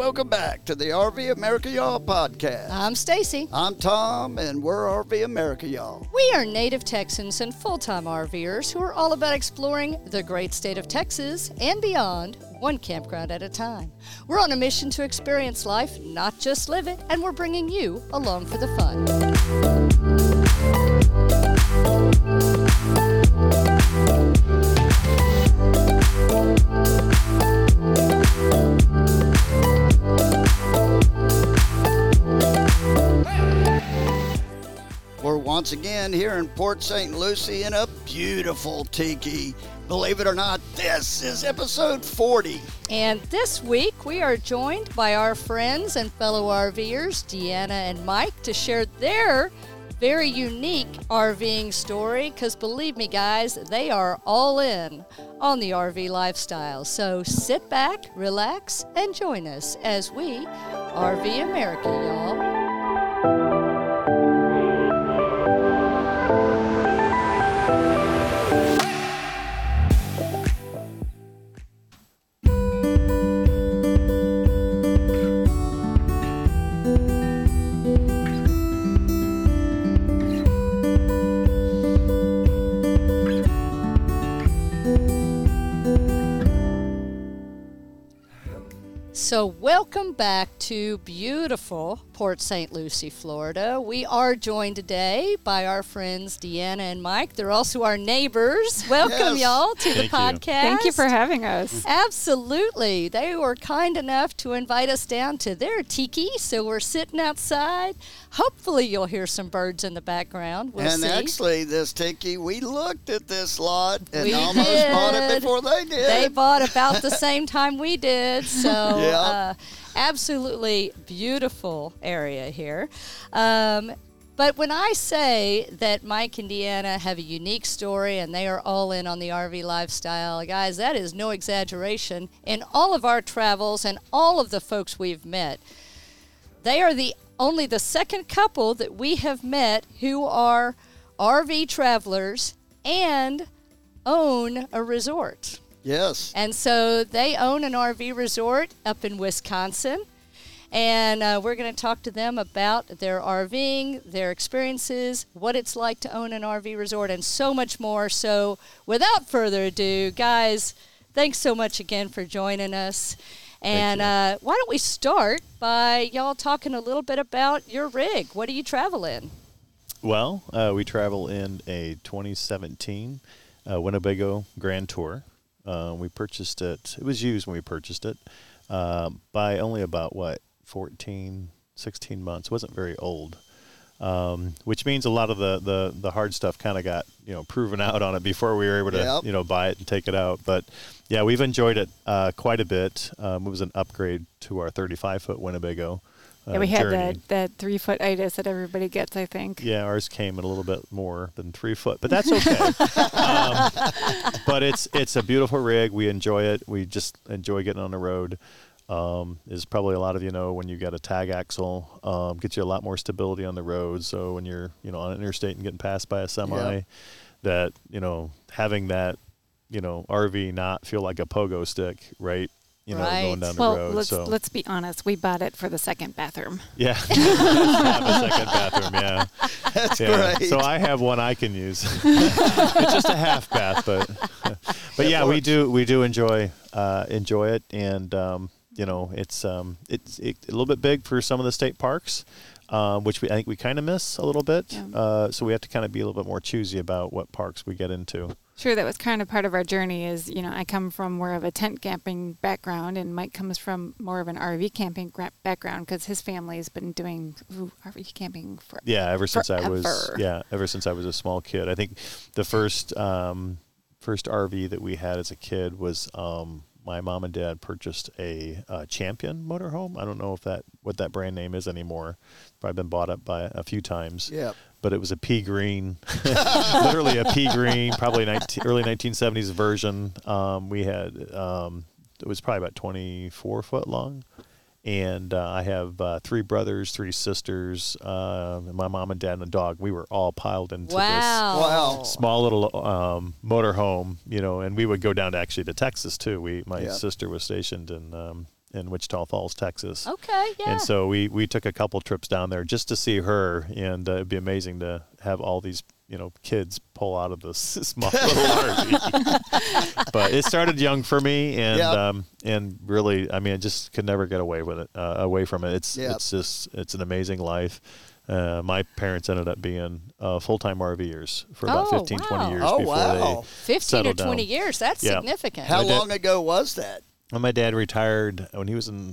welcome back to the RV America Y'all podcast. I'm Stacy. I'm Tom, and we're RV America Y'all. We are native Texans and full-time RVers who are all about exploring the great state of Texas and beyond, one campground at a time. We're on a mission to experience life, not just live it, and we're bringing you along for the fun. We're once again here in Port St. Lucie in a beautiful tiki. Believe it or not, this is episode 40. And this week, we are joined by our friends and fellow RVers, Deanna and Mike, to share their very unique RVing story, because believe me, guys, they are all in on the RV lifestyle. So sit back, relax, and join us as we RV America, y'all. So welcome back to beautiful Port St. Lucie, Florida. We are joined today by our friends Deanna and Mike. They're also our neighbors. Welcome, y'all, to the podcast. Thank you for having us. Absolutely. They were kind enough to invite us down to their tiki, so we're sitting outside. Hopefully you'll hear some birds in the background. We'll see. Actually, this tiki, we looked at this lot and We almost did. bought it before they did. They bought about the same time we did, so absolutely beautiful area here. But when I say that Mike and Deanna have a unique story and they are all in on the RV lifestyle, guys, that is no exaggeration. In all of our travels and all of the folks we've met, they are only the second couple that we have met who are RV travelers and own a resort. Yes. And so they own an RV resort up in Wisconsin. And we're going to talk to them about their RVing, their experiences, what it's like to own an RV resort, and so much more. So without further ado, guys, thanks so much again for joining us. And why don't we start by y'all talking a little bit about your rig? What do you travel in? Well, we travel in a 2017 Winnebago Grand Tour. We purchased it. It was used when we purchased it by only about, 16 months. It wasn't very old, which means a lot of the hard stuff kind of got, proven out on it before we were able to, buy it and take it out. But, yeah, we've enjoyed it quite a bit. It was an upgrade to our 35-foot Winnebago. Yeah, we had Journey. that 3-foot itis that everybody gets, I think. Yeah, ours came in a little bit more than 3 foot, but that's okay. But it's a beautiful rig. We enjoy it. We just enjoy getting on the road. As probably a lot of you know, when you got a tag axle, gets you a lot more stability on the road. So when you're on an interstate and getting passed by a semi, that having that RV not feel like a pogo stick, right? Going down the road. Let's be honest. We bought it for the second bathroom. Yeah, have a second bathroom. Yeah, That's great. So I have one I can use. It's just a half bath, but yeah, we do enjoy it, and it's a little bit big for some of the state parks, which I think we kind of miss a little bit. Yeah. So we have to kind of be a little bit more choosy about what parks we get into. Sure, that was kind of part of our journey is, I come from more of a tent camping background, and Mike comes from more of an RV camping background because his family's been doing RV camping forever. Yeah, ever since I was a small kid. I think the first RV that we had as a kid was my mom and dad purchased a Champion motorhome. I don't know what that brand name is anymore. Probably been bought up by a few times. Yeah. But it was a pea green, literally a pea green, probably early 1970s version. We had, it was probably about 24 foot long. And I have 3 brothers, 3 sisters, my mom and dad and a dog. We were all piled into this small little motor home, and we would go down to Texas too. My sister was stationed in in Wichita Falls, Texas. Okay, yeah. And so we took a couple trips down there just to see her, and it'd be amazing to have all these kids pull out of this small little RV. But it started young for me, and really, I mean, I just could never get away from it. It's an amazing life. My parents ended up being full-time RVers for about 15, 20 years before they 15 or 20 down. years. That's significant. How long ago was that? Well, my dad retired when he was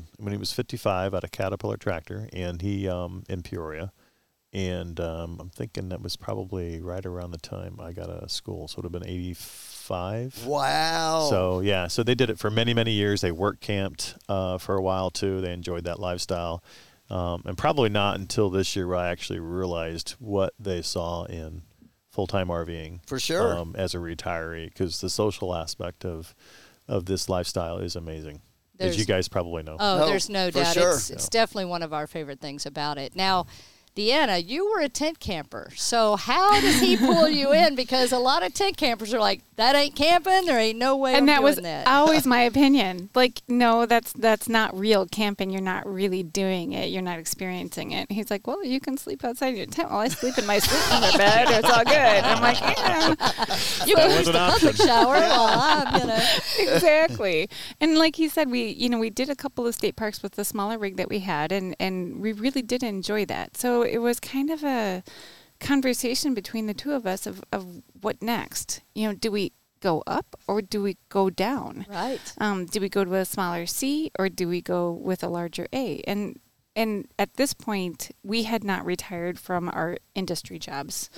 55 out of Caterpillar Tractor, and he in Peoria. And I'm thinking that was probably right around the time I got out of school, so it would have been 85. Wow. So they did it for many, many years. They work camped for a while, too. They enjoyed that lifestyle. And probably not until this year where I actually realized what they saw in full-time RVing. For sure. As a retiree, because the social aspect of this lifestyle is amazing, as you guys probably know. There's no doubt. Sure. It's definitely one of our favorite things about it. Now, Deanna, you were a tent camper. So how does he pull you in? Because a lot of tent campers are like, that ain't camping. There ain't no way I'm doing that. And that was always my opinion. Like, no, that's not real camping. You're not really doing it. You're not experiencing it. He's like, well, you can sleep outside your tent while I sleep in my sleeping bed. It's all good. I'm like, yeah. You can use the public shower while I'm, Exactly. And like he said, we did a couple of state parks with the smaller rig that we had, and we really did enjoy that. So it was kind of a conversation between the two of us of what next. Do we go up or do we go down? Right. Do we go to a smaller C or do we go with a larger A? And at this point, we had not retired from our industry jobs.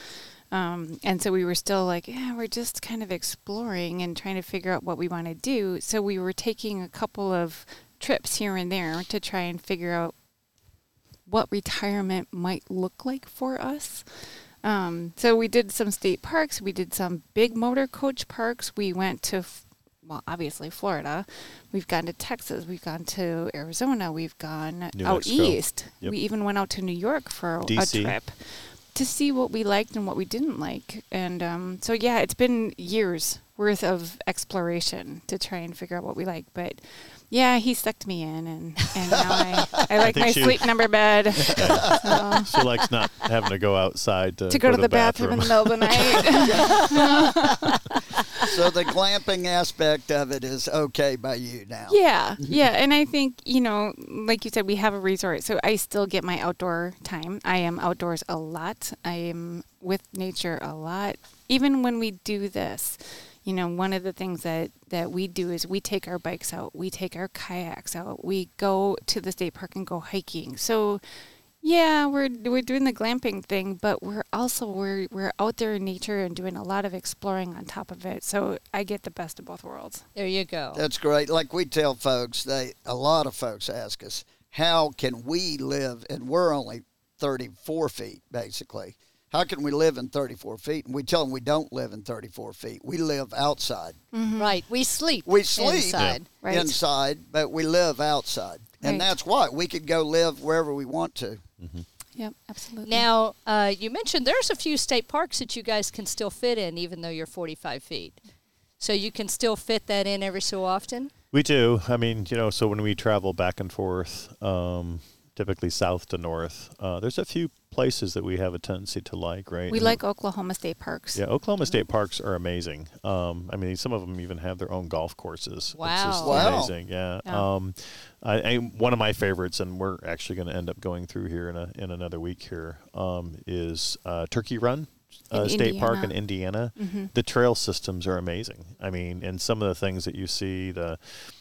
And so we were still like, we're just kind of exploring and trying to figure out what we want to do. So we were taking a couple of trips here and there to try and figure out what retirement might look like for us. So we did some state parks. We did some big motor coach parks. We went to, obviously Florida. We've gone to Texas. We've gone to Arizona. We've gone New out Mexico. east. Yep. We even went out to New York for DC. a trip to see what we liked and what we didn't like. And so, it's been years worth of exploration to try and figure out what we like. But he sucked me in, and now I like my sleep number bed. So. She likes not having to go outside to go to the bathroom in the middle of the night. So the glamping aspect of it is okay by you now. Yeah. And I think, like you said, we have a resort, so I still get my outdoor time. I am outdoors a lot. I am with nature a lot. Even when we do this, one of the things that we do is we take our bikes out, we take our kayaks out, we go to the state park and go hiking. So, we're doing the glamping thing, but we're also we're out there in nature and doing a lot of exploring on top of it. So I get the best of both worlds. There you go. That's great. Like we tell folks, a lot of folks ask us, how can we live? And we're only 34 feet, basically. How can we live in 34 feet? And we tell them we don't live in 34 feet. We live outside. Mm-hmm. Right. We sleep inside. Right. Inside, but we live outside. And that's why we could go live wherever we want to. Mm-hmm. Yep, absolutely. Now, you mentioned there's a few state parks that you guys can still fit in, even though you're 45 feet. So you can still fit that in every so often? We do. I mean, so when we travel back and forth, typically south to north, there's a few places that we have a tendency to like, right? We like Oklahoma State Parks. Yeah, Oklahoma State Parks are amazing. I mean, some of them even have their own golf courses. Wow. It's just amazing, yeah. One of my favorites, and we're actually going to end up going through here in another week here, is Turkey Run State Park in Indiana. Mm-hmm. The trail systems are amazing. I mean, and some of the things that you see, the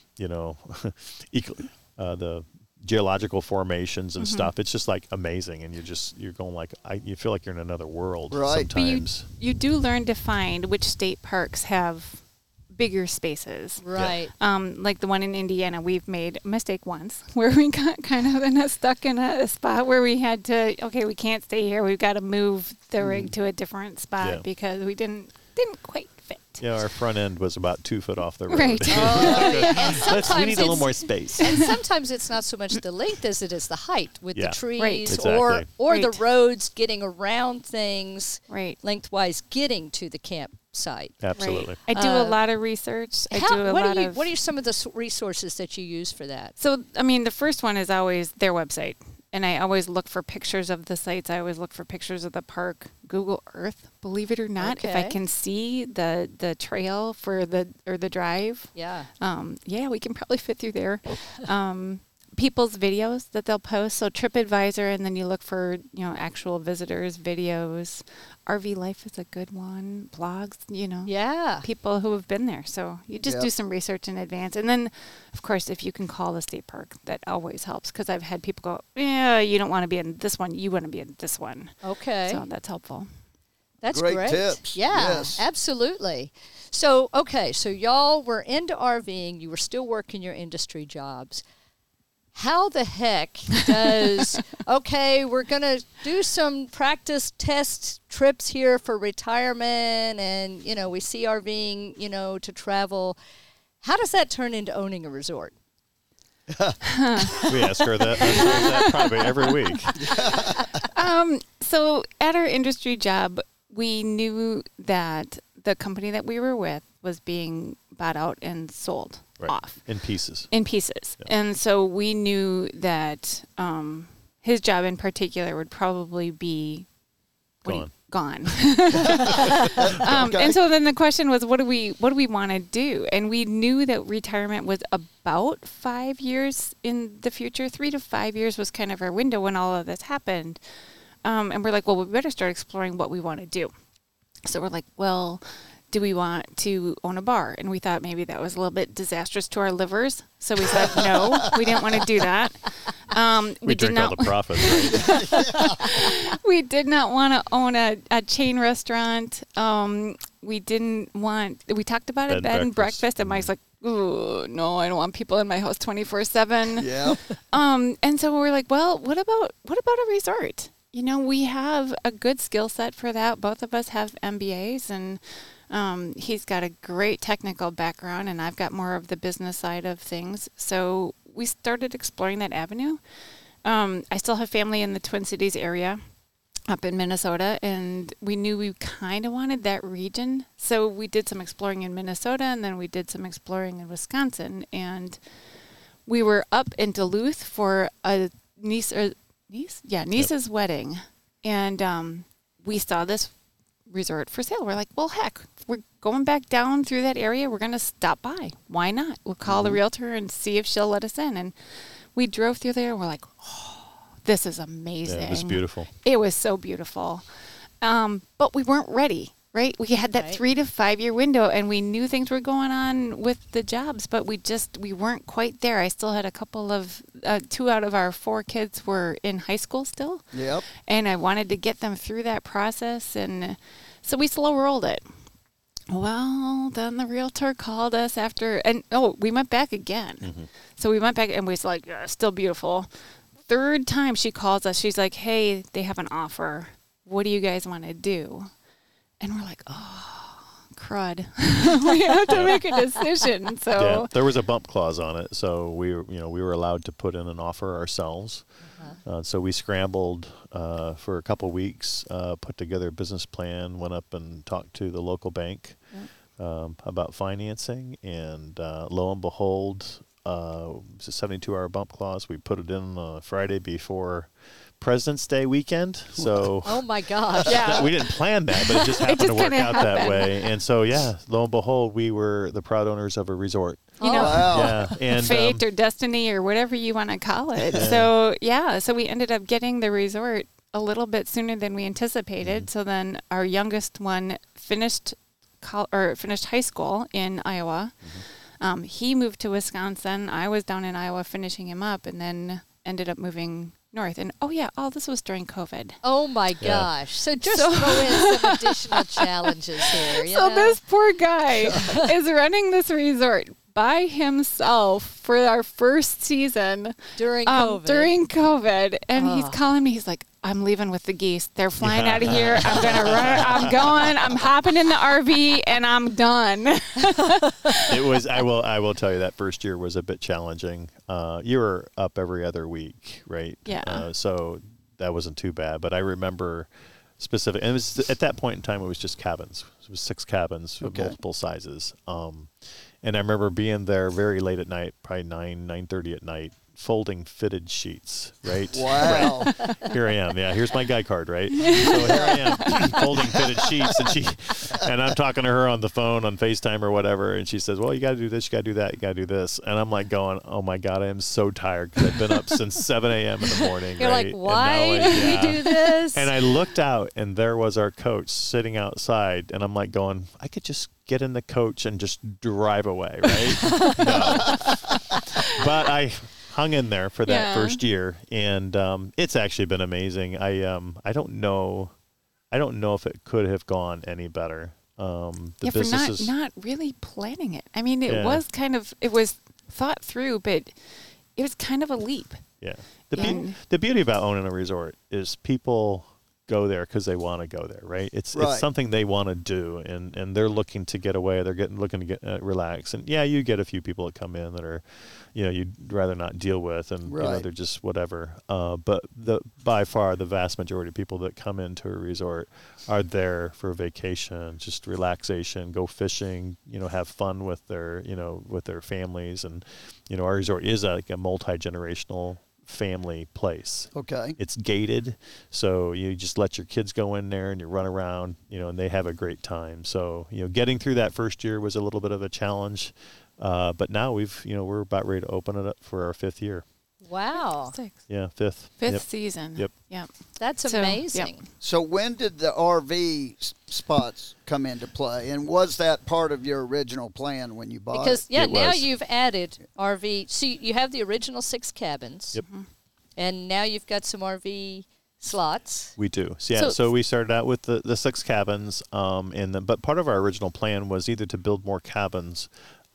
geological formations and stuff, it's just like amazing, and you're going like, you feel like you're in another world sometimes. But you do learn to find which state parks have bigger spaces. Right. Like the one in Indiana, we've made a mistake once where we got kind of stuck in a spot where we had to, we can't stay here. We've got to move the rig to a different spot because we didn't quite fit. Yeah, our front end was about 2 foot off the road. Right. Oh, yeah. And We need a little more space. And sometimes it's not so much the length as it is the height with the Yeah. trees Right. Exactly. or the Right. roads getting around things Right. lengthwise getting to the campsite. Absolutely. Right. I do a lot of research. I do a lot of. What are some of the resources that you use for that? So, I mean, the first one is always their website. And I always look for pictures of the sites. I always look for pictures of the park. Google Earth, believe it or not, if I Okay. can see the trail for the drive, Yeah. yeah, we can probably fit through there. People's videos that they'll post. So TripAdvisor, and then you look for, actual visitors' videos. RV Life is a good one. Blogs, Yeah. people who have been there. So you just Yep. do some research in advance. And then, of course, if you can call the state park, that always helps. Because I've had people go, yeah, you don't want to be in this one. You want to be in this one. Okay. So that's helpful. That's Great great. tips. Yeah, Yes. absolutely. So, okay, so y'all were into RVing. You were still working your industry jobs. How the heck does, okay, we're going to do some practice test trips here for retirement and, we see RVing, to travel. How does that turn into owning a resort? We ask her that probably every week. So at our industry job, we knew that the company that we were with was being bought out and sold off. In pieces. Yeah. And so we knew that his job in particular would probably be gone. And so then the question was, what do we want to do? And we knew that retirement was about 5 years in the future. 3 to 5 years was kind of our window when all of this happened. And we're like, well, we better start exploring what we want to do. So we're like, well, do we want to own a bar? And we thought maybe that was a little bit disastrous to our livers. So we said, no, we didn't want to do that. We did drink not, all the profits, right? we did not want to own a chain restaurant. We talked about it, bed and breakfast. And Mike's like, ooh, no, I don't want people in my house 24/7. Yeah. And so we're like, well, what about a resort? We have a good skill set for that. Both of us have MBAs, and he's got a great technical background, and I've got more of the business side of things. So we started exploring that avenue. I still have family in the Twin Cities area up in Minnesota, and we knew we kind of wanted that region. So we did some exploring in Minnesota, and then we did some exploring in Wisconsin. And we were up in Duluth for a niece's wedding. And we saw this resort for sale. We're like, well, heck, we're going back down through that area. We're going to stop by. Why not? We'll call the realtor and see if she'll let us in. And we drove through there, and we're like, oh, this is amazing. Yeah, it was beautiful. It was so beautiful. But we weren't ready, right? We had that 3 to 5 year window, and we knew things were going on with the jobs, but we weren't quite there. I still had a couple of, 2 out of our 4 kids were in high school still. Yep. And I wanted to get them through that process, and so we slow rolled it. Well, then the realtor called us we went back again. Mm-hmm. So we went back, and we was like, still beautiful. 3rd time she calls us, she's like, hey, they have an offer. What do you guys want to do? And we're like, oh, crud. We have to make a decision. So yeah, there was a bump clause on it, so we were allowed to put in an offer ourselves. So we scrambled for a couple weeks, put together a business plan, went up and talked to the local bank about financing, and lo and behold, it's a 72-hour bump clause. We put it in Friday before President's Day weekend. So oh my gosh. Yeah. We didn't plan that, but it just happened to work out that happened. way. And so, lo and behold, we were the proud owners of a resort. Wow. Yeah, and fate or destiny or whatever you want to call it. So we ended up getting the resort a little bit sooner than we anticipated. Mm-hmm. So then our youngest one finished high school in Iowa. Mm-hmm. He moved to Wisconsin. I was down in Iowa finishing him up, and then ended up moving north. And all this was during COVID. Oh my gosh. So just throw in some additional challenges here. So this poor guy is running this resort by himself for our first season during COVID. And he's calling me. He's like, I'm leaving with the geese. They're flying out of here. I'm going to run. I'm going. I'm hopping in the RV, and I'm done. It was. I will tell you that first year was a bit challenging. You were up every other week, right? Yeah. So that wasn't too bad. But I remember specific, and it was at that point in time it was just cabins. It was 6 cabins of multiple sizes. And I remember being there very late at night, probably 9:30 at night, folding fitted sheets, right? Wow. Right. Here I am. Yeah, here's my guy card, right? So here I am folding fitted sheets, and I'm talking to her on the phone, on FaceTime or whatever, and she says, well, you got to do this, you got to do that, you got to do this. And I'm like going, oh my God, I am so tired because I've been up since 7 a.m. in the morning. You're right? like, why did we do this? And I looked out, and there was our coach sitting outside, and I'm like going, I could just get in the coach and just drive away, right? No. But I hung in there for that first year, and it's actually been amazing. I don't know if it could have gone any better. The business for not really planning it. I mean, it was thought through, but it was kind of a leap. Yeah. The beauty about owning a resort is people go there because they want to go there, right? It's something they want to do, and they're looking to get away. They're looking to get relax. And yeah, you get a few people that come in that are, you'd rather not deal with, and they're just whatever. But by far the vast majority of people that come into a resort are there for vacation, just relaxation, go fishing, have fun with their families, and our resort is like a multi-generational family place. Okay. It's gated, so you just let your kids go in there and you run around, and they have a great time. So, getting through that first year was a little bit of a challenge. But now we're about ready to open it up for our 5th year. Wow. 6. Yeah, 5th. Fifth season. Yep. That's amazing. Yep. So when did the RV spots come into play, and was that part of your original plan when you bought Because it? now was. you've added RV. See, you have the original 6 cabins. Yep. And now you've got some RV slots. We do. So we started out with the 6 cabins, but part of our original plan was either to build more cabins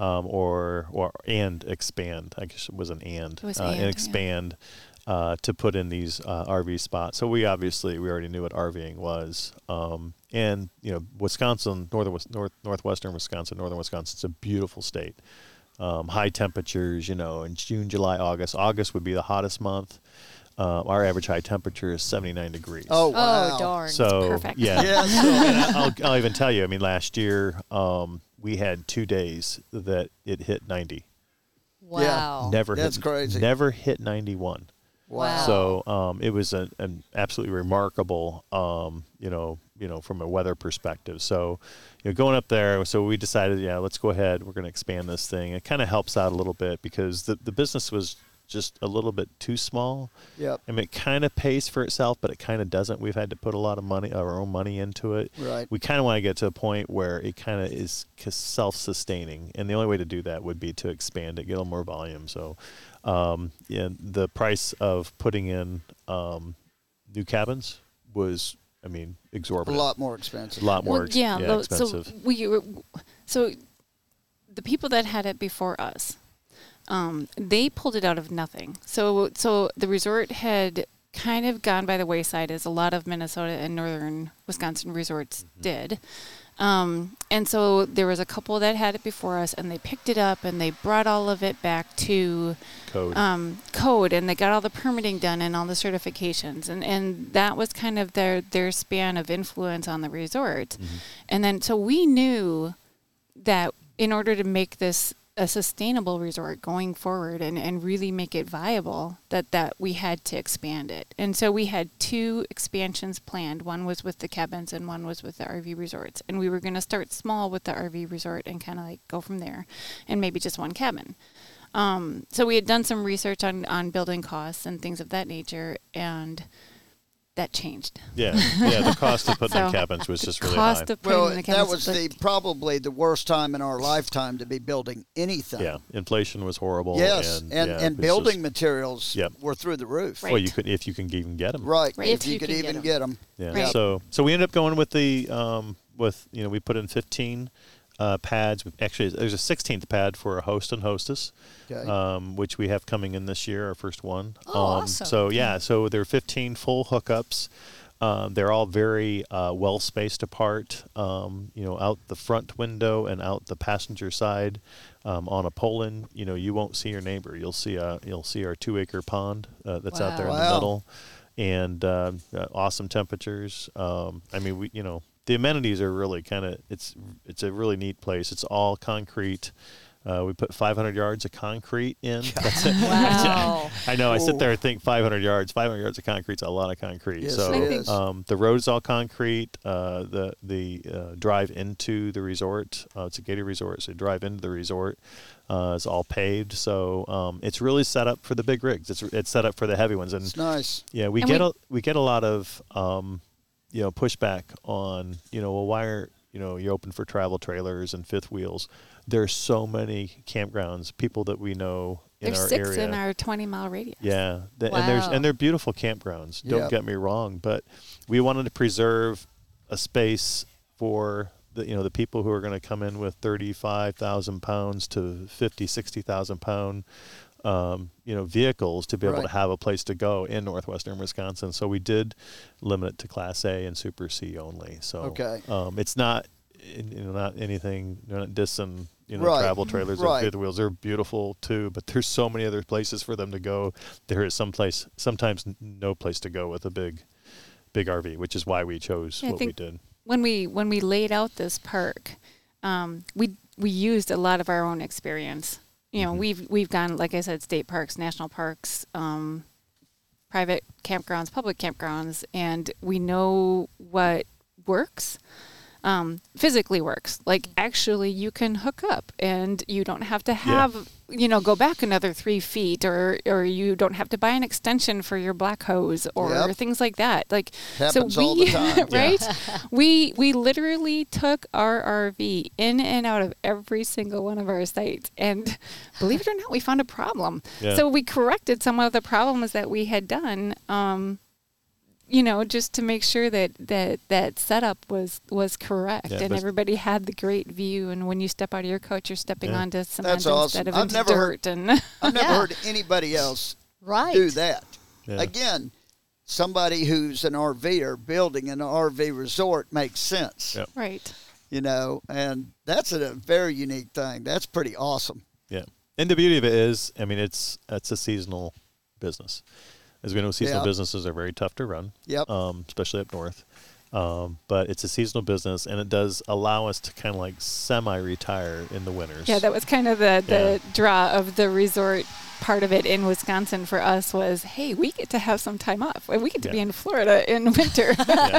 and expand. I guess it was an and. It was and expand to put in these RV spots. So we already knew what RVing was. And Wisconsin, northwestern Wisconsin, northern Wisconsin, it's a beautiful state. High temperatures, in June, July, August. August would be the hottest month. Our average high temperature is 79 degrees. Oh, wow. Oh, darn. So perfect. yeah. Yes. I'll even tell you. I mean, last year we had 2 days that it hit 90. Wow. That's crazy. Never hit 91. Wow. So it was an absolutely remarkable, from a weather perspective. So, going up there, so we decided, let's go ahead. We're going to expand this thing. It kind of helps out a little bit because the business was just a little bit too small. Yep. I mean, it kind of pays for itself, but it kind of doesn't. We've had to put a lot of money, our own money into it. Right. We kind of want to get to a point where it kind of is self-sustaining, and the only way to do that would be to expand it, get a little more volume. So, the price of putting in new cabins was, exorbitant. A lot more expensive. A lot more expensive. So the people that had it before us, they pulled it out of nothing. So the resort had kind of gone by the wayside, as a lot of Minnesota and northern Wisconsin resorts did. And so there was a couple that had it before us, and they picked it up and they brought all of it back to code, and they got all the permitting done and all the certifications, and that was kind of their span of influence on the resort. And then so we knew that in order to make this a sustainable resort going forward and really make it viable, that we had to expand it. And so we had 2 expansions planned. One was with the cabins and one was with the RV resorts. And we were going to start small with the RV resort and kind of like go from there, and maybe just 1 cabin. So we had done some research on building costs and things of that nature, and that changed. Yeah, the cost of putting in cabins was just really high. That was probably the worst time in our lifetime to be building anything. Yeah, inflation was horrible. Yes, and building materials were through the roof. Right. Well, you could, if you can even get them. Right, Right. if you could even get them. Yeah. Right. So we ended up going with the we put in 15 pads. Actually, there's a 16th pad for a host and hostess, which we have coming in this year, our first one. Awesome. So, so there are 15 full hookups. They're all very well spaced apart, out the front window and out the passenger side. On a pole-in, you won't see your neighbor. You'll see our 2-acre pond that's out there in the middle, and awesome temperatures. The amenities are really it's a really neat place. It's all concrete. We put 500 yards of concrete in. That's it. Wow. I know. I sit there and think 500 yards. 500 yards of concrete's a lot of concrete. Yes, so it is. the road's all concrete. The drive into the resort, it's a gated resort, so you drive into the resort. It's all paved, so it's really set up for the big rigs. It's set up for the heavy ones, and it's nice. Yeah, we get a lot of pushback on why are you open for travel trailers and fifth wheels. There's so many campgrounds, people that we know in There's our 6 area. in our 20-mile radius. Yeah, Wow. and they're beautiful campgrounds. Don't get me wrong, but we wanted to preserve a space for the people who are going to come in with 35,000 pounds to 50, 60,000 pound vehicles to be able to have a place to go in northwestern Wisconsin. So we did limit it to Class A and Super C only. So it's not not anything. They're not dissing travel trailers or fifth wheels. They're beautiful too, but there's so many other places for them to go. There is sometimes no place to go with a big RV, which is why we chose what we did. When we laid out this park, we used a lot of our own experience. We've gone, like I said, state parks, national parks, private campgrounds, public campgrounds, and we know what works. Physically works. Like actually you can hook up and you don't have to go back another 3 feet or you don't have to buy an extension for your black hose or things like that. Like, happens all the time. Right? We literally took our RV in and out of every single one of our sites, and believe it or not, we found a problem. Yeah. So we corrected some of the problems that we had done, just to make sure that setup was correct and everybody had the great view. And when you step out of your coach, you're stepping onto cement instead of into dirt. I've never heard anybody else do that. Yeah. Again, somebody who's an RVer building an RV resort makes sense. Yep. Right. And that's a very unique thing. That's pretty awesome. Yeah. And the beauty of it is, it's a seasonal business. As we know, seasonal businesses are very tough to run, especially up north. But it's a seasonal business, and it does allow us to kind of like semi-retire in the winters. Yeah, that was kind of the draw of the resort part of it in Wisconsin for us was, hey, we get to have some time off. We get to be in Florida in winter.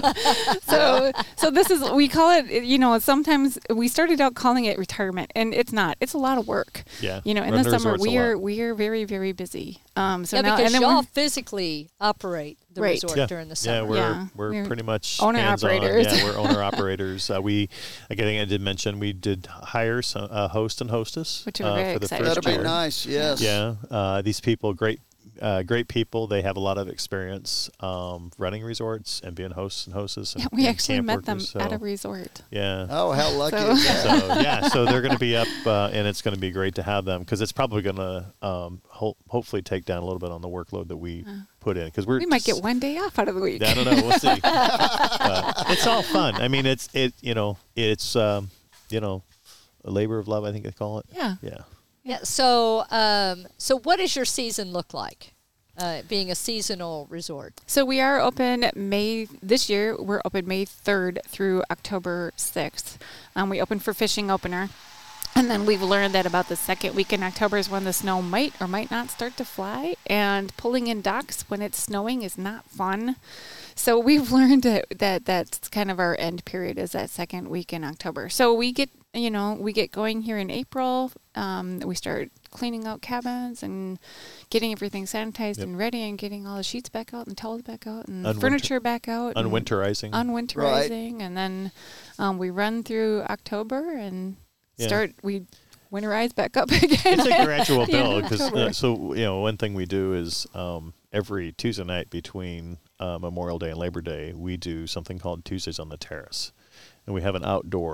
So this is, we call it, sometimes we started out calling it retirement, and it's not. It's a lot of work. Yeah. In the summer, we are very, very busy. Because y'all physically operate the resort during the summer. Yeah, we're pretty much owner operators. Yeah, we're owner operators. I think I did mention we did hire some host and hostess, which we're very for the excited first That'll year. be nice. Yes. Yeah. These people, great people. They have a lot of experience running resorts and being hosts and hostesses. And, we actually met workers, them at a resort. Yeah. Oh, how lucky is that? So they're going to be up, and it's going to be great to have them because it's probably going to hopefully take down a little bit on the workload that we put in because we might get one day off out of the week. I don't know. We'll see. It's all fun. It's a labor of love. I think they call it. Yeah. Yeah. Yeah. So what does your season look like? Being a seasonal resort. So we are open this year. We're open May 3rd through October 6th. We open for fishing opener. And then we've learned that about the second week in October is when the snow might or might not start to fly. And pulling in docks when it's snowing is not fun. So we've learned that that's kind of our end period is that second week in October. So we get going here in April. We start cleaning out cabins and getting everything sanitized and ready and getting all the sheets back out and towels back out and furniture back out. Unwinterizing. Right. And then we run through October and we winterize back up again. It's a gradual build because one thing we do is every Tuesday night between Memorial Day and Labor Day we do something called Tuesdays on the Terrace, and we have an outdoor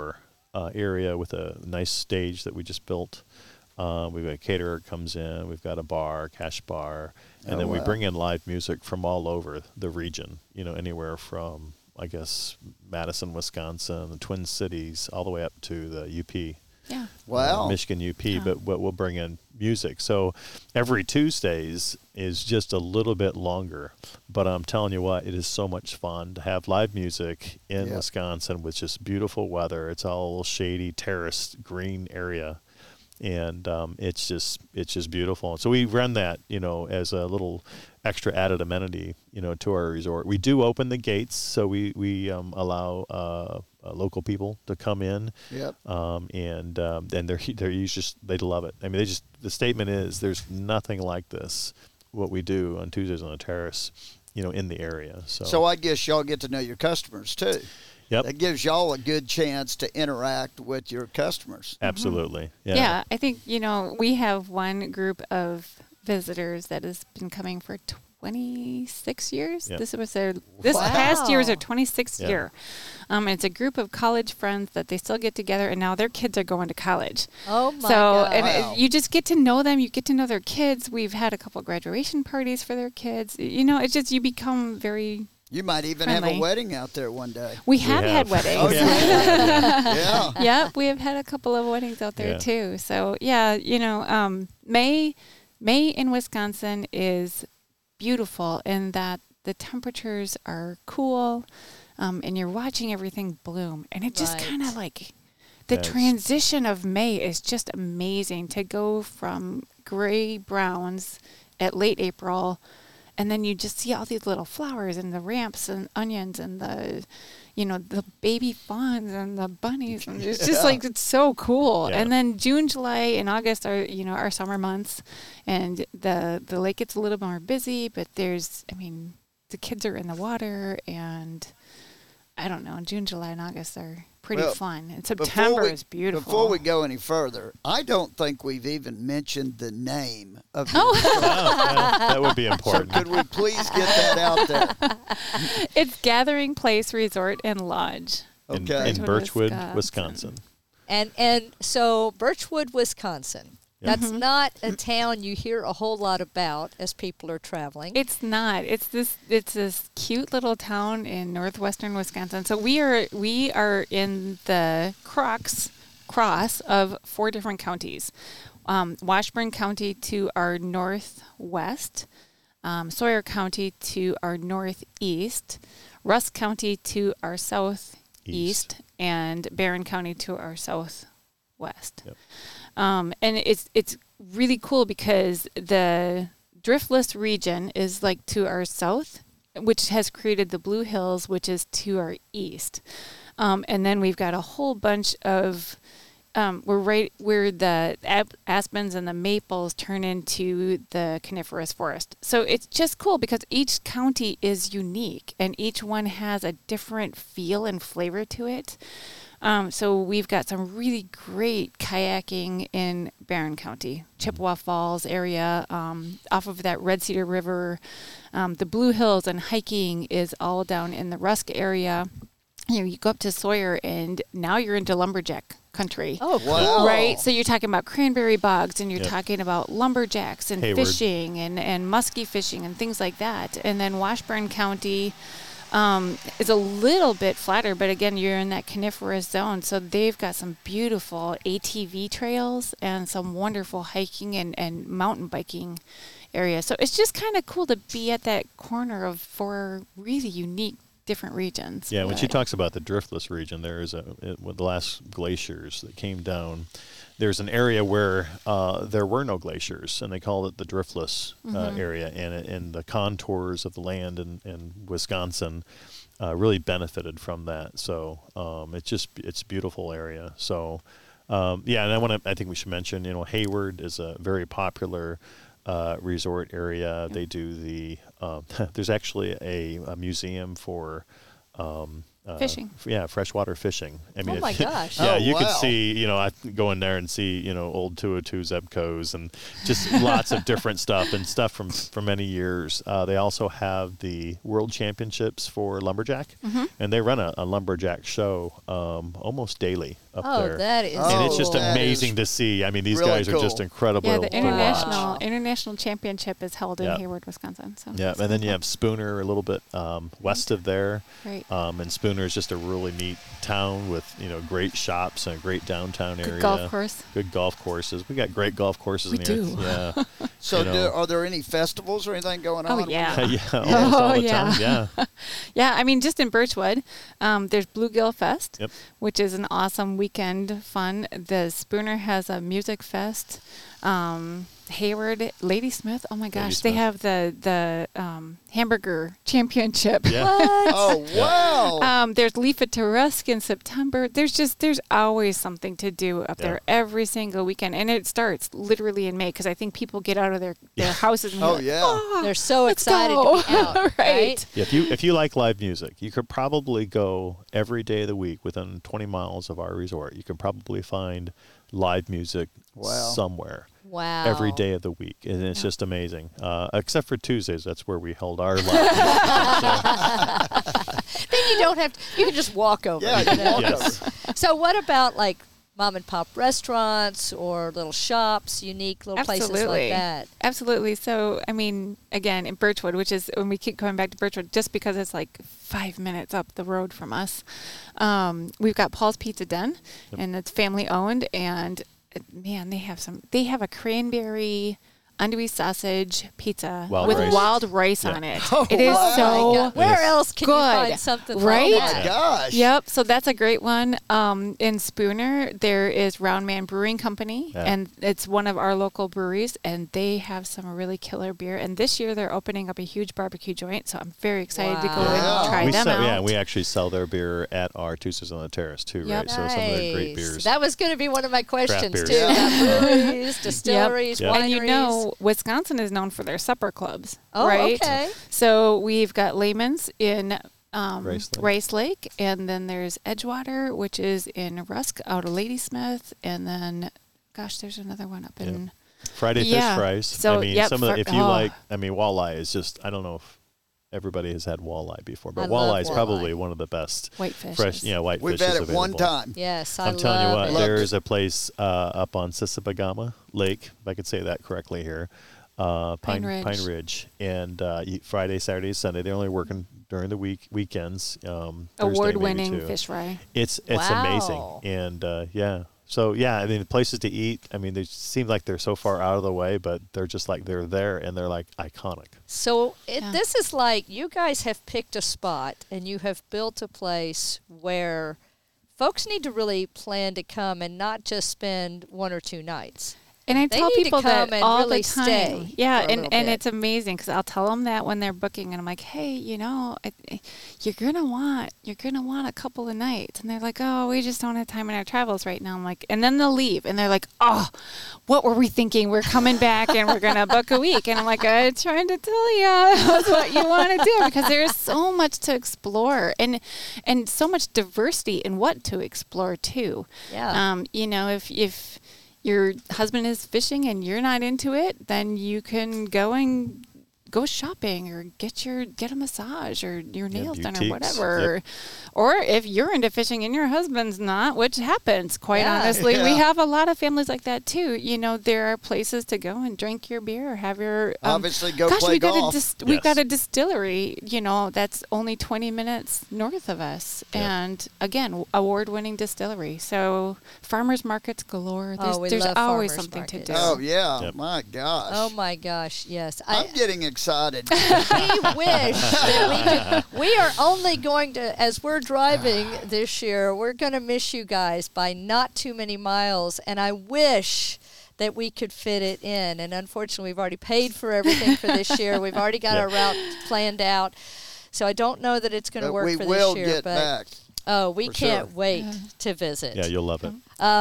area with a nice stage that we just built. We've got a caterer comes in. We've got a bar, cash bar, and then we bring in live music from all over the region. Anywhere from, I guess, Madison, Wisconsin, the Twin Cities, all the way up to the UP. Yeah. Wow. Michigan UP, but we'll bring in music. So every Tuesdays is just a little bit longer. But I'm telling you what, it is so much fun to have live music in Wisconsin with just beautiful weather. It's all a little shady, terraced, green area. And it's just beautiful. So we run that, as a little extra added amenity, to our resort. We do open the gates, so we allow local people to come in. Yep. And they love it. I mean, the statement is there's nothing like this, what we do on Tuesdays on the Terrace, in the area. So I guess y'all get to know your customers too. Yep. That gives y'all a good chance to interact with your customers. Absolutely. Mm-hmm. Yeah, I think, we have one group of visitors that has been coming for 26 years. Yep. This past year was their 26th Yeah. year. It's a group of college friends that they still get together, and now their kids are going to college. Oh, my God. And you just get to know them. You get to know their kids. We've had a couple graduation parties for their kids. It's just, you become very... You might even friendly. have a wedding out there one day. We have had weddings. Oh, yeah. Yep, we have had a couple of weddings out there too. So May in Wisconsin is beautiful in that the temperatures are cool, and you're watching everything bloom, and it just kind of like the transition of May is just amazing to go from gray browns at late April. And then you just see all these little flowers and the ramps and onions and the baby fawns and the bunnies. And it's just it's so cool. Yeah. And then June, July, and August are, our summer months. And the lake gets a little more busy, but the kids are in the water. And I don't know, June, July, and August are pretty fun. And September is beautiful. Before we go any further, I don't think we've even mentioned the name of that would be important. So could we please get that out there? It's Gathering Place Resort and Lodge. Okay. In Birchwood, Wisconsin. And so Birchwood, Wisconsin. That's not a town you hear a whole lot about as people are traveling. It's not. It's this cute little town in northwestern Wisconsin. So we are in the cross of 4 different counties. Washburn County to our northwest, Sawyer County to our northeast, Rusk County to our southeast, and Barron County to our southwest. Yep. And it's really cool because the Driftless region is like to our south, which has created the Blue Hills, which is to our east. And then we've got a whole bunch of we're right where the aspens and the maples turn into the coniferous forest. So it's just cool because each county is unique and each one has a different feel and flavor to it. So we've got some really great kayaking in Barron County, Chippewa Falls area, off of that Red Cedar River. The Blue Hills and hiking is all down in the Rusk area. You go up to Sawyer and now you're into lumberjack country. Oh, cool. Wow. Right? So you're talking about cranberry bogs and you're talking about lumberjacks and Hayward. fishing and musky fishing and things like that. And then Washburn County is a little bit flatter, but again, you're in that coniferous zone. So they've got some beautiful ATV trails and some wonderful hiking and mountain biking areas. So it's just kind of cool to be at that corner of 4 really unique different regions. Yeah, when she talks about the Driftless region, there is with the last glaciers that came down, there's an area where there were no glaciers, and they called it the Driftless area, and the contours of the land in Wisconsin really benefited from that. So it's a beautiful area. So and I think we should mention, Hayward is a very popular resort area. They do there's actually a museum for fishing. Freshwater fishing. I mean, oh my gosh. Yeah, Oh, you can wow. see, I go in there and see, old 202 Zebcos and just lots of different stuff and stuff from many years. They also have the World Championships for Lumberjack, and they run a Lumberjack show almost daily. up Oh, there. that is And it's just cool. that amazing is to see. I mean, these really guys are just cool. incredible Yeah, the to watch. international championship is held in Yep. Hayward, Wisconsin. So Yeah, and then you have Spooner a little bit west of there. Right. And Spooner is just a really neat town with great shops and a great downtown area. Good golf course. Good golf courses. We got great golf courses We in here. do. Yeah. So, You know. are there any festivals or anything going on? Oh, yeah. Yeah, almost all the yeah. time. Yeah. Yeah, I mean, just in Birchwood, there's Bluegill Fest, Yep. which is an awesome weekend fun. The Spooner has a music fest. Hayward, Ladysmith, oh my gosh, they Ladysmith. have the hamburger championship. Yeah. Oh, wow. There's Leaf at Turusk in September. There's always something to do up Yeah. there every single weekend, and it starts literally in May because I think people get out of their houses and Oh, they're like, yeah. "Oh, They're so let's excited go." to be out, right? Right. Yeah, if you like live music, you could probably go every day of the week within 20 miles of our resort. You can probably find live music Wow. somewhere Wow. every day of the week, and it's just amazing. Except for Tuesdays, that's where we held our live music. Then you don't have to, you can just walk over. Yeah, you know? Yes. So what about like mom and pop restaurants or little shops, unique little places like that? Absolutely. So, I mean, again, in Birchwood, which is when we keep coming back to Birchwood, just because it's like 5 minutes up the road from us, we've got Paul's Pizza Den, and it's family owned. And man, they have a cranberry andouille sausage pizza Wild with rice. wild rice Yeah. on it. Oh, It is wow. so God. Where Yes. else can good, you find something right? like Oh, my that? gosh. Yep. So that's a great one. In Spooner, there is Round Man Brewing Company, Yeah. and it's one of our local breweries, and they have some really killer beer. And this year they're opening up a huge barbecue joint, so I'm very excited to go in Wow. and try we them sell, out. Yeah, we actually sell their beer at our Tuesdays on the Terrace too, Yep. right? So some of their great Nice. beers. That was going to be one of my questions beers. too. Yeah. About breweries, distilleries, Yep. wineries. And you know, Wisconsin is known for their supper clubs, Oh, right? okay. So we've got Lehman's in Rice Lake. Rice Lake, and then there's Edgewater, which is in Rusk out of Ladysmith, and then, gosh, there's another one up in. Friday fish Yeah. fries. So, I mean, yep, some of the, if you oh. like, I mean, walleye is just, I don't know if everybody has had walleye before, but I love walleye is walleye. probably one of the best Whitefish. fresh, white We've fish had is it available. one time. Yes, I I'm telling you love what, it. Loved there it. is a place up on Sissibagama Lake, if I could say that correctly here, Pine Ridge. and Friday, Saturday, Sunday. They're only working during the weekends. Thursday maybe, Award-winning too. fish fry. It's Wow. amazing, and yeah. So yeah, I mean, the places to eat. I mean, they seem like they're so far out of the way, but they're just like they're there, and they're like iconic. So Yeah. this is like you guys have picked a spot and you have built a place where folks need to really plan to come and not just spend 1 or 2 nights. And I They tell need to people come that and all really the time. stay Yeah, for a and little bit. it's amazing because I'll tell them that when they're booking, and I'm like, hey, you're gonna want a couple of nights, and they're like, oh, we just don't have time in our travels right now. I'm like, and then they'll leave, and they're like, oh, what were we thinking? We're coming back, and we're gonna book a week, and I'm like, I'm trying to tell you that's what you want to do because there's so much to explore and so much diversity in what to explore too. Yeah. If your husband is fishing and you're not into it, then you can go shopping or get a massage or your nails done or boutiques. whatever. Or if you're into fishing and your husband's not, which happens quite Yeah. honestly. Yeah. We have a lot of families like that too. There are places to go and drink your beer or have your Obviously, go gosh, play we got golf. we've got Yes. a distillery, that's only 20 minutes north of us. Yep. And again, award-winning distillery. So farmers markets galore. There's, we there's love always farmers something to markets. do. Oh, yeah. Yep. My gosh. Oh my gosh, yes. I'm getting excited. We wish that we are only going to, as we're driving this year, we're going to miss you guys by not too many miles, and I wish that we could fit it in. And unfortunately, we've already paid for everything for this year. We've already got our route planned out. So I don't know that it's going to But work we for will this year. get but back. oh, we for can't sure. wait to visit. Yeah, you'll love it.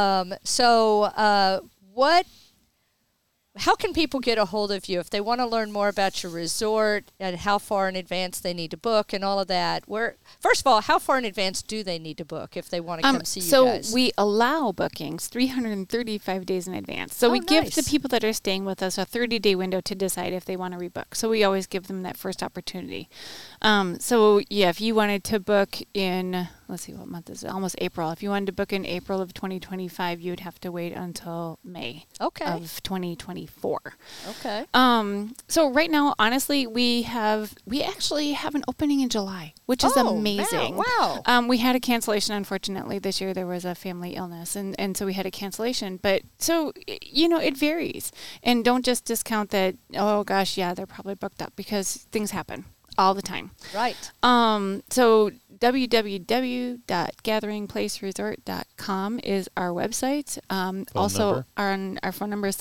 How can people get a hold of you if they want to learn more about your resort and how far in advance they need to book and all of that? First of all, how far in advance do they need to book if they want to come see you guys? So we allow bookings 335 days in advance. So we give the nice. people that are staying with us a 30-day window to decide if they want to rebook. So we always give them that first opportunity. If you wanted to book in, let's see, what month is it? Almost April. If you wanted to book in April of 2025, you would have to wait until May of 2024. Okay. So right now, honestly, we actually have an opening in July, which is amazing. Wow. We had a cancellation, unfortunately, this year. There was a family illness, and so we had a cancellation. But so, it varies. And don't just discount that, oh gosh, yeah, they're probably booked up, because things happen all the time. Right. So www.gatheringplaceresort.com is our website. Also, our phone number is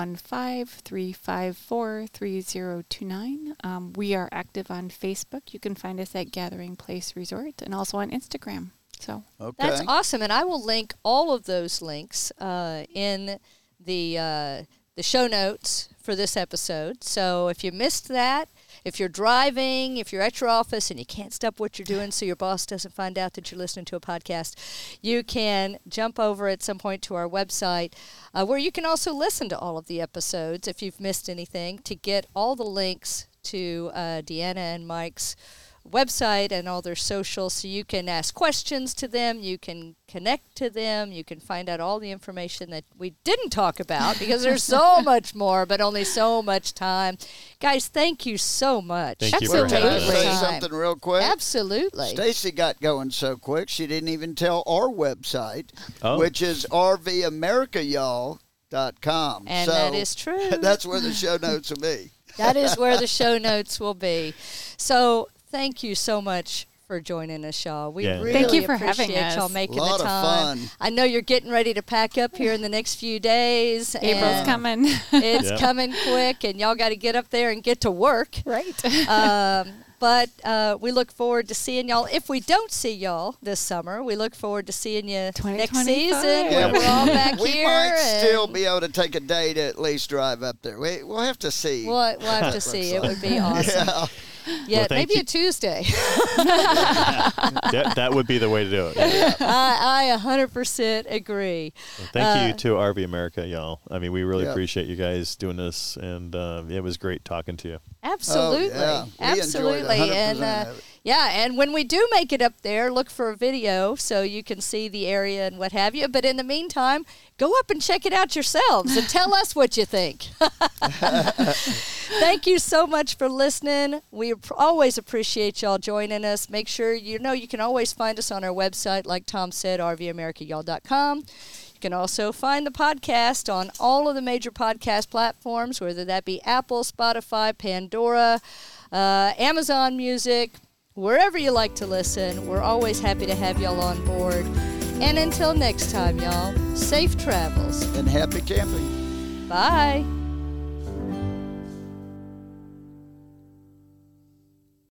715-354-3029. We are active on Facebook. You can find us at Gathering Place Resort, and also on Instagram. So That's awesome. And I will link all of those links in the show notes for this episode. So if you missed that, if you're driving, if you're at your office and you can't stop what you're doing so your boss doesn't find out that you're listening to a podcast, you can jump over at some point to our website where you can also listen to all of the episodes if you've missed anything, to get all the links to Deanna and Mike's website and all their socials, so you can ask questions to them, you can connect to them, you can find out all the information that we didn't talk about, because there's so much more, but only so much time. Guys, thank you so much. Thank you Can for having I say us. something real quick? Absolutely. Stacy got going so quick, she didn't even tell our website, Oh. which is rvamericayall.com. And that is true. That's where the show notes will be. That is where the show notes will be. So thank you so much for joining us, y'all. We really Thank you for having appreciate us. y'all making Lot the of time. fun. I know you're getting ready to pack up here in the next few days. April's and coming. It's Yeah. coming quick, and y'all got to get up there and get to work. Right. But we look forward to seeing y'all. If we don't see y'all this summer, we look forward to seeing you next 2025. season, Yeah. when we're all back We here. might still and be able to take a day to at least drive up there. We'll have to see. We'll have to see. It would be awesome. Yeah. Yeah, Well, thank maybe you. a Tuesday. That would be the way to do it. Yeah. I 100% agree. Well, thank you to RV America, y'all. I mean, we really Yeah. appreciate you guys doing this, and it was great talking to you. Absolutely. Oh, yeah. We enjoyed Absolutely. 100% And of it. yeah, and when we do make it up there, look for a video so you can see the area and what have you. But in the meantime, go up and check it out yourselves and tell us what you think. Thank you so much for listening. We always appreciate y'all joining us. Make sure you can always find us on our website, like Tom said, rvamericayall.com. You can also find the podcast on all of the major podcast platforms, whether that be Apple, Spotify, Pandora, Amazon Music, wherever you like to listen. We're always happy to have y'all on board. And until next time, y'all, safe travels. And happy camping. Bye.